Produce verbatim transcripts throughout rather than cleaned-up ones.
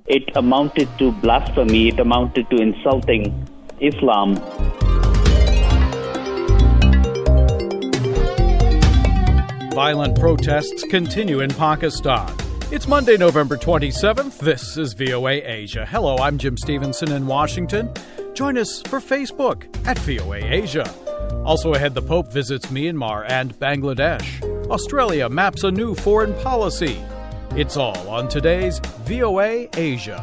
It amounted to blasphemy. It amounted to insulting Islam. Violent protests continue in Pakistan. It's Monday, November twenty-seventh. This is V O A Asia. Hello, I'm Jim Stevenson in Washington. Join us for Facebook at V O A Asia. Also ahead, the Pope visits Myanmar and Bangladesh. Australia maps a new foreign policy. It's all on today's V O A Asia.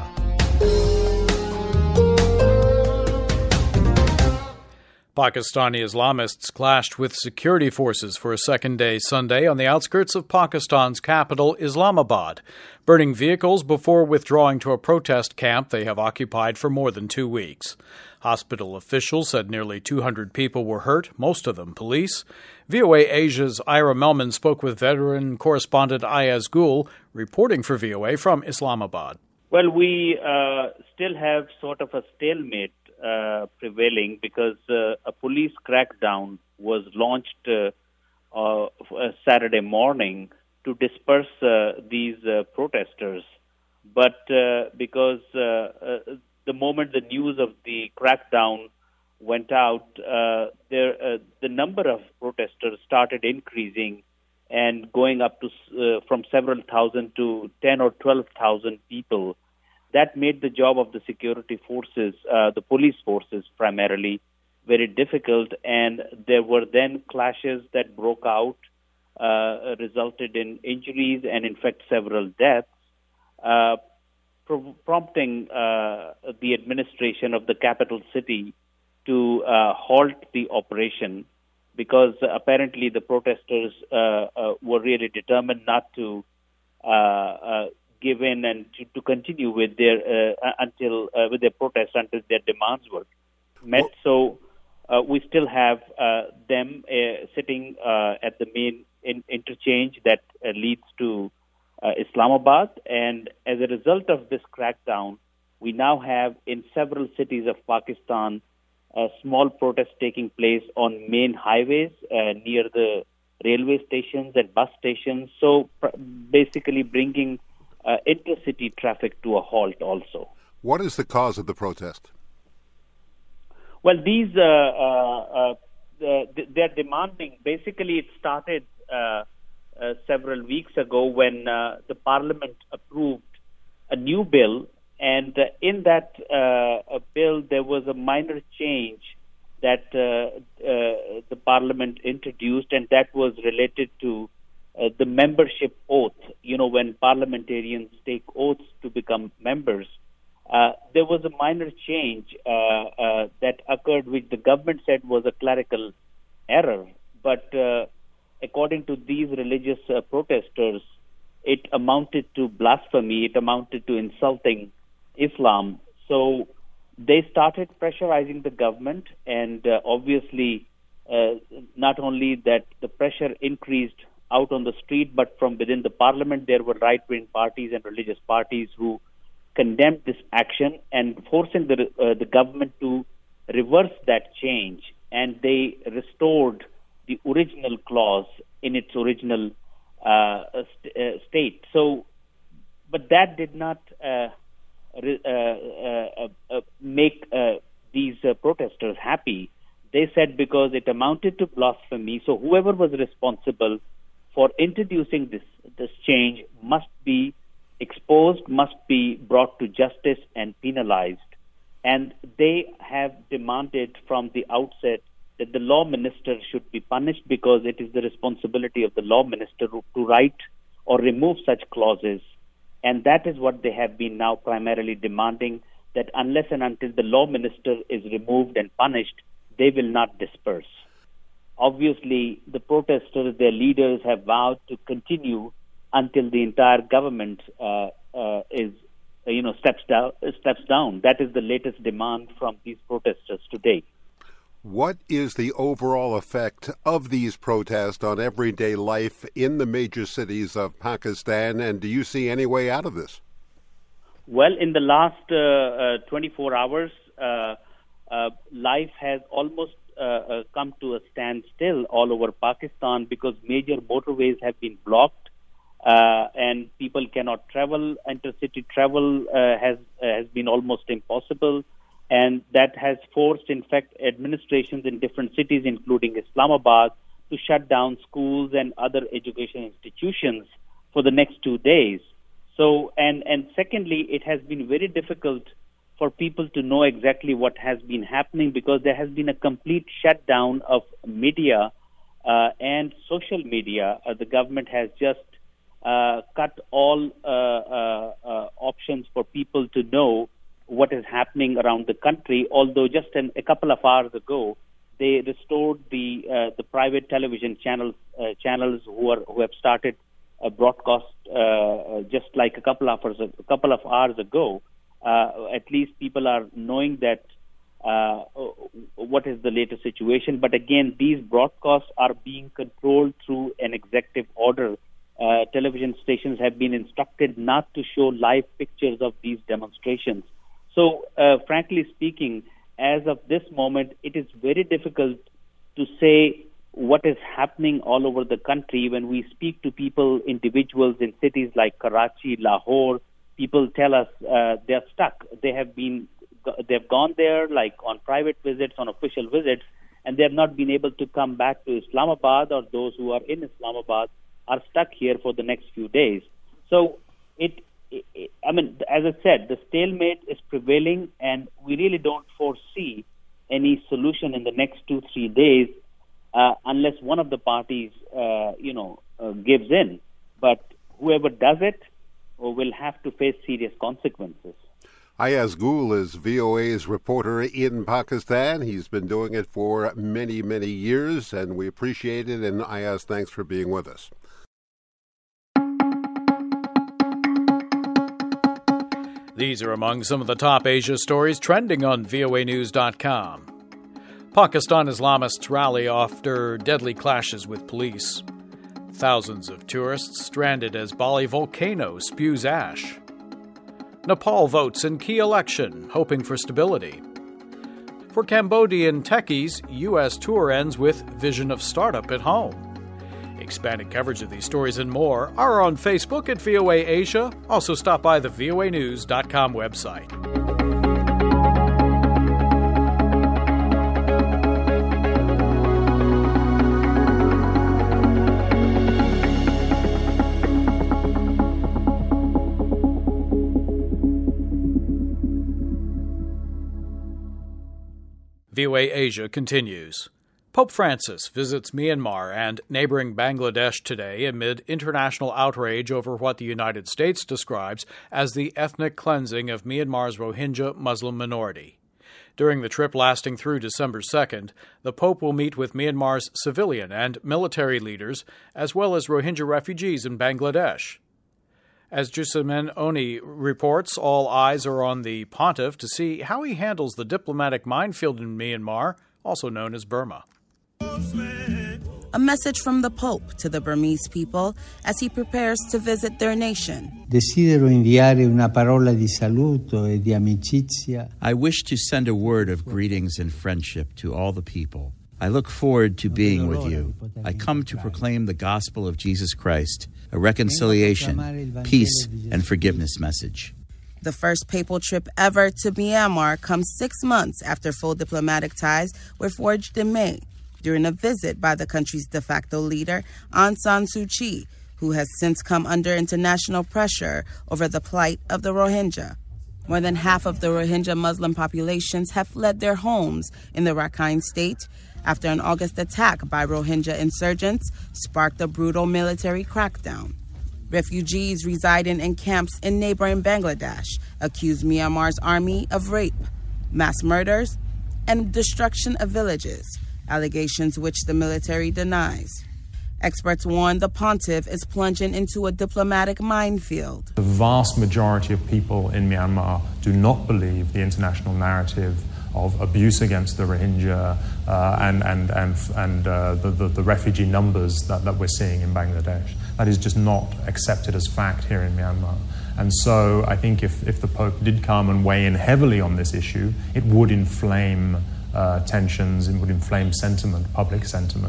Pakistani Islamists clashed with security forces for a second day Sunday on the outskirts of Pakistan's capital, Islamabad, burning vehicles before withdrawing to a protest camp they have occupied for more than two weeks. Hospital officials said nearly two hundred people were hurt, most of them police. V O A Asia's Ira Melman spoke with veteran correspondent Ayaz Gul, reporting for V O A from Islamabad. Well, we uh, still have sort of a stalemate uh, prevailing because uh, a police crackdown was launched uh, uh, Saturday morning to disperse uh, these uh, protesters. But uh, because uh, uh, the moment the news of the crackdown went out, uh, there uh, the number of protesters started increasing and going up to uh, from several thousand to ten or twelve thousand people. That made the job of the security forces, uh, the police forces primarily, very difficult. And there were then clashes that broke out, uh, resulted in injuries and, in fact, several deaths, uh, pro- prompting uh, the administration of the capital city to uh, halt the operation because uh, apparently the protesters uh, uh, were really determined not to uh, uh, give in and to, to continue with their uh, until uh, with their protests until their demands were met. So uh, we still have uh, them uh, sitting uh, at the main in- interchange that uh, leads to uh, Islamabad, and as a result of this crackdown, we now have in several cities of Pakistan uh, small protests taking place on main highways uh, near the railway stations and bus stations. So pr- basically bringing Uh, intercity traffic to a halt also. What is the cause of the protest? Well, these, uh, uh, uh, the, they're demanding, basically it started uh, uh, several weeks ago when uh, the parliament approved a new bill, and uh, in that uh, bill there was a minor change that uh, uh, the parliament introduced, and that was related to Uh, the membership oath. You know, when parliamentarians take oaths to become members, uh, there was a minor change uh, uh, that occurred, which the government said was a clerical error. But uh, according to these religious uh, protesters, it amounted to blasphemy. It amounted to insulting Islam. So they started pressurizing the government, and uh, obviously, uh, not only that the pressure increased out on the street, but from within the parliament, there were right-wing parties and religious parties who condemned this action and forcing the uh, the government to reverse that change. And they restored the original clause in its original uh, st- uh, state. So, but that did not uh, re- uh, uh, uh, make uh, these uh, protesters happy. They said because it amounted to blasphemy, so whoever was responsible for introducing this this change must be exposed, must be brought to justice and penalized. And they have demanded from the outset that the law minister should be punished because it is the responsibility of the law minister to write or remove such clauses. And that is what they have been now primarily demanding, that unless and until the law minister is removed and punished, they will not disperse. Obviously, the protesters, their leaders, have vowed to continue until the entire government uh, uh, is, uh, you know, steps down. Steps down. That is the latest demand from these protesters today. What is the overall effect of these protests on everyday life in the major cities of Pakistan, and do you see any way out of this? Well, in the last uh, uh, twenty-four hours, uh, uh, life has almost Uh, uh, come to a standstill all over Pakistan because major motorways have been blocked. uh, and people cannot travel. Intercity travel uh, has uh, has been almost impossible, and that has forced, in fact, administrations in different cities, including Islamabad, to shut down schools and other education institutions for the next two days. So, and, and secondly, it has been very difficult for people to know exactly what has been happening because there has been a complete shutdown of media uh, and social media. Uh, the government has just uh, cut all uh, uh, uh, options for people to know what is happening around the country, although just an, a couple of hours ago, they restored the uh, the private television channels uh, channels who are who have started a broadcast uh, just like a couple of hours a couple of hours ago. Uh, at least people are knowing that uh, what is the latest situation. But again, these broadcasts are being controlled through an executive order. Uh, television stations have been instructed not to show live pictures of these demonstrations. So, uh, frankly speaking, as of this moment, it is very difficult to say what is happening all over the country. When we speak to people, individuals in cities like Karachi, Lahore, people tell us uh, they're stuck. They have been, they've gone there like on private visits, on official visits, and they have not been able to come back to Islamabad, or those who are in Islamabad are stuck here for the next few days. So it, it I mean, as I said, the stalemate is prevailing, and we really don't foresee any solution in the next two, three days uh, unless one of the parties, uh, you know, uh, gives in. But whoever does it will have to face serious consequences. Ayaz Gul is V O A's reporter in Pakistan. He's been doing it for many, many years, and we appreciate it. And Ayaz, thanks for being with us. These are among some of the top Asia stories trending on V O A news dot com. Pakistan Islamists rally after deadly clashes with police. Thousands of tourists stranded as Bali volcano spews ash. Nepal votes in key election, hoping for stability. For Cambodian techies, U S tour ends with vision of startup at home. Expanded coverage of these stories and more are on Facebook at V O A Asia. Also stop by the V O A news dot com website. V O A Asia continues. Pope Francis visits Myanmar and neighboring Bangladesh today amid international outrage over what the United States describes as the ethnic cleansing of Myanmar's Rohingya Muslim minority. During the trip lasting through December second, the Pope will meet with Myanmar's civilian and military leaders, as well as Rohingya refugees in Bangladesh. As Jusamen Oni reports, all eyes are on the pontiff to see how he handles the diplomatic minefield in Myanmar, also known as Burma. A message from the Pope to the Burmese people as he prepares to visit their nation. Desidero inviare una parola di saluto e di amicizia. I wish to send a word of greetings and friendship to all the people. I look forward to being with you. I come to proclaim the gospel of Jesus Christ, a reconciliation, peace, and forgiveness message. The first papal trip ever to Myanmar comes six months after full diplomatic ties were forged in May, during a visit by the country's de facto leader, Aung San Suu Kyi, who has since come under international pressure over the plight of the Rohingya. More than half of the Rohingya Muslim populations have fled their homes in the Rakhine state after an August attack by Rohingya insurgents sparked a brutal military crackdown. Refugees residing in camps in neighboring Bangladesh accuse Myanmar's army of rape, mass murders, and destruction of villages, allegations which the military denies. Experts warn the pontiff is plunging into a diplomatic minefield. The vast majority of people in Myanmar do not believe the international narrative of abuse against the Rohingya uh, and, and, and, and uh, the, the, the refugee numbers that, that we're seeing in Bangladesh. That is just not accepted as fact here in Myanmar. And so I think if, if the Pope did come and weigh in heavily on this issue, it would inflame uh, tensions, it would inflame sentiment, public sentiment.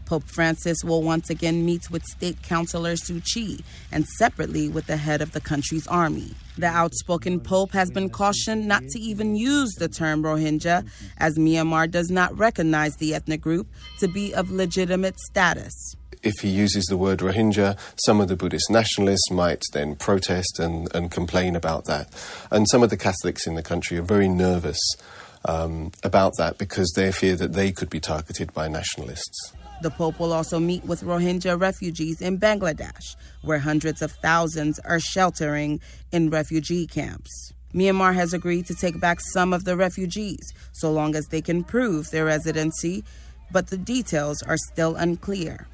Pope Francis will once again meet with State Councilor Suu Kyi and separately with the head of the country's army. The outspoken Pope has been cautioned not to even use the term Rohingya, as Myanmar does not recognize the ethnic group to be of legitimate status. If he uses the word Rohingya, some of the Buddhist nationalists might then protest and, and complain about that. And some of the Catholics in the country are very nervous um, about that because they fear that they could be targeted by nationalists. The Pope will also meet with Rohingya refugees in Bangladesh, where hundreds of thousands are sheltering in refugee camps. Myanmar has agreed to take back some of the refugees, so long as they can prove their residency, but the details are still unclear.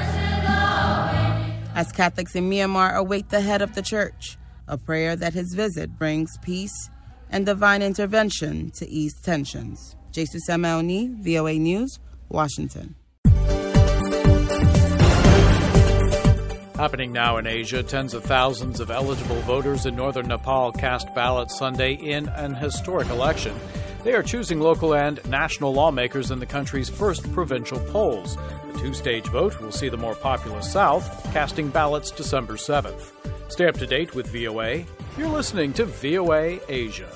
As Catholics in Myanmar await the head of the church, a prayer that his visit brings peace and divine intervention to ease tensions. Jesus Amaoni, V O A News, Washington. Happening now in Asia, tens of thousands of eligible voters in northern Nepal cast ballots Sunday in an historic election. They are choosing local and national lawmakers in the country's first provincial polls. The two-stage vote will see the more populous South casting ballots December seventh. Stay up to date with V O A. You're listening to V O A Asia.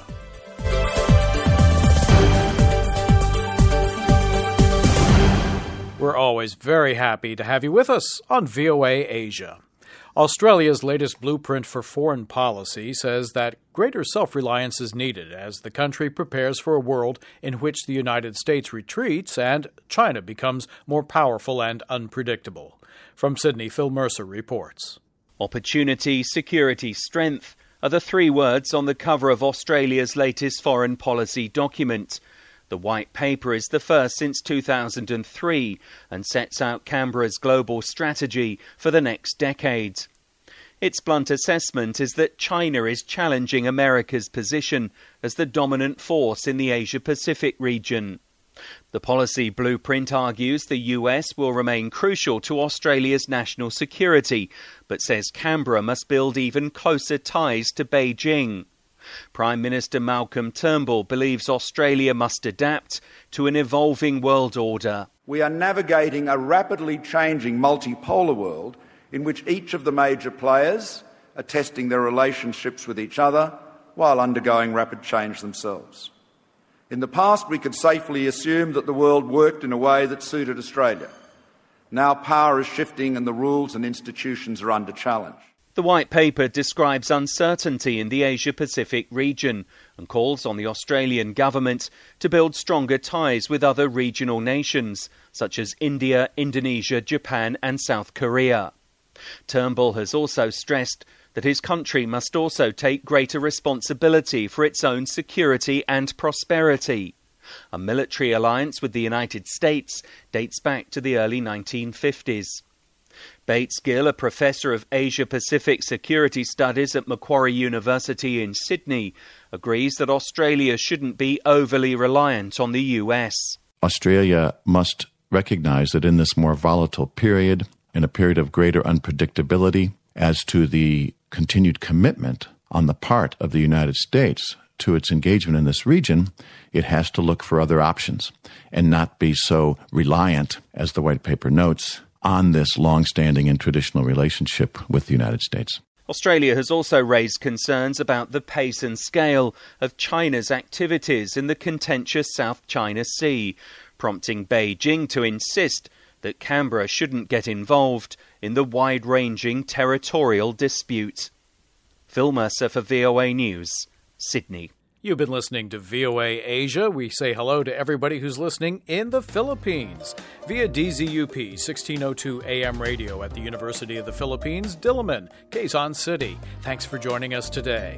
We're always very happy to have you with us on V O A Asia. Australia's latest blueprint for foreign policy says that greater self-reliance is needed as the country prepares for a world in which the United States retreats and China becomes more powerful and unpredictable. From Sydney, Phil Mercer reports. Opportunity, security, strength are the three words on the cover of Australia's latest foreign policy document. The White Paper is the first since two thousand three and sets out Canberra's global strategy for the next decade. Its blunt assessment is that China is challenging America's position as the dominant force in the Asia-Pacific region. The policy blueprint argues the U S will remain crucial to Australia's national security, but says Canberra must build even closer ties to Beijing. Prime Minister Malcolm Turnbull believes Australia must adapt to an evolving world order. We are navigating a rapidly changing multipolar world in which each of the major players are testing their relationships with each other while undergoing rapid change themselves. In the past, we could safely assume that the world worked in a way that suited Australia. Now power is shifting and the rules and institutions are under challenge. The White Paper describes uncertainty in the Asia-Pacific region and calls on the Australian government to build stronger ties with other regional nations, such as India, Indonesia, Japan and South Korea. Turnbull has also stressed that his country must also take greater responsibility for its own security and prosperity. A military alliance with the United States dates back to the early nineteen fifties. Bates Gill, a professor of Asia-Pacific Security Studies at Macquarie University in Sydney, agrees that Australia shouldn't be overly reliant on the U S. Australia must recognize that in this more volatile period, in a period of greater unpredictability as to the continued commitment on the part of the United States to its engagement in this region, it has to look for other options and not be so reliant, as the White Paper notes, on this long-standing and traditional relationship with the United States. Australia has also raised concerns about the pace and scale of China's activities in the contentious South China Sea, prompting Beijing to insist that Canberra shouldn't get involved in the wide-ranging territorial dispute. Phil Mercer for V O A News, Sydney. You've been listening to V O A Asia. We say hello to everybody who's listening in the Philippines via D Z U P sixteen oh two A M radio at the University of the Philippines, Diliman, Quezon City. Thanks for joining us today.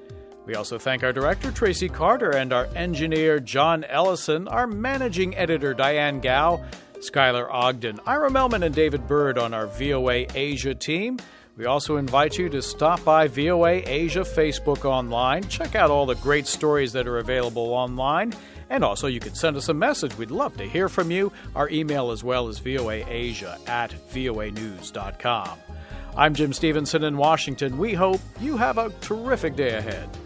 We also thank our director, Tracy Carter, and our engineer, John Ellison, our managing editor, Diane Gao, Skylar Ogden, Ira Melman, and David Bird on our V O A Asia team. We also invite you to stop by V O A Asia Facebook online. Check out all the great stories that are available online. And also, you can send us a message. We'd love to hear from you. Our email as well is voaasia at voa news dot com. I'm Jim Stevenson in Washington. We hope you have a terrific day ahead.